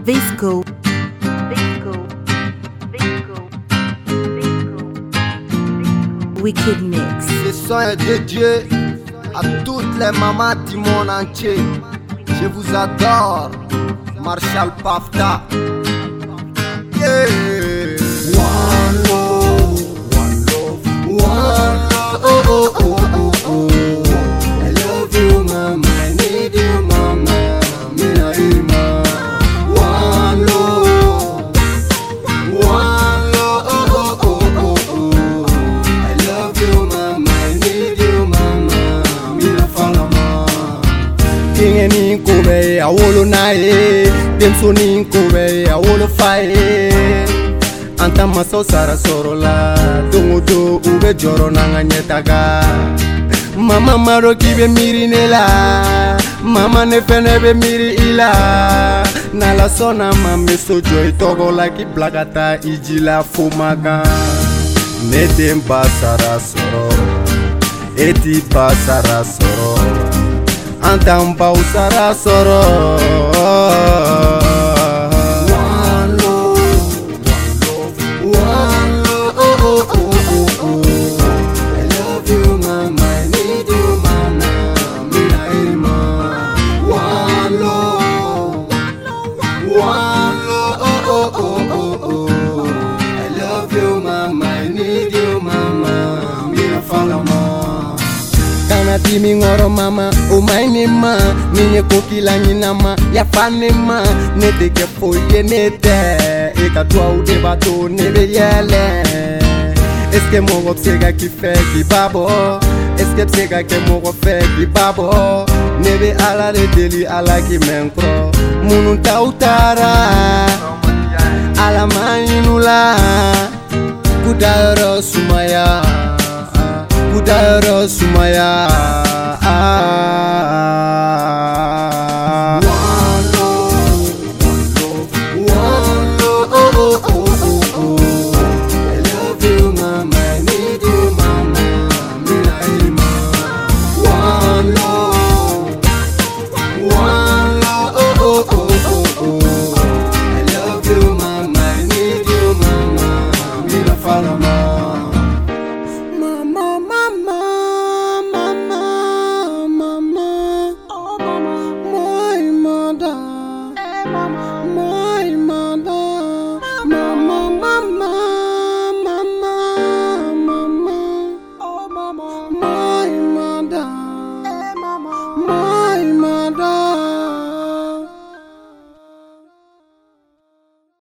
Visco. Wicked Mix. Ce son est dédié à toutes les mamans du monde entier. Je vous adore, Marshall Pafta. Yeah. One love, one love, one love. Oh, oh, oh, oh, oh. I love you, mama. I need you, mama. Mina ima. One love, one love. Oh, oh, oh, oh, oh. I love you, mama. I need you, mama. Mina falama. King ni kobe awolo nae, demso ni kobe awolo fae. Anta maso sara sorola, dongodo ube joro nanga nyetaga. Mama maro kibe miri nela, mama nefene be miri ila. Nala sona mame sojo itogo laki blagata ijila fumaga. Netem basara soro, eti basara soro. Anta mba usara soro. Timi ngoro mama, umaini ma, minye kokila nyinama, ya fane ma, nete ke foye nete, eka dwa ude bato nebe yele. Eske mogo psega ki fe ki babo, eske psega ke mogo fe ki babo, nebe ala de deli ala ki menkro, munu tautara, ala mainula, kudaro sumaya. Kudaro sumaya.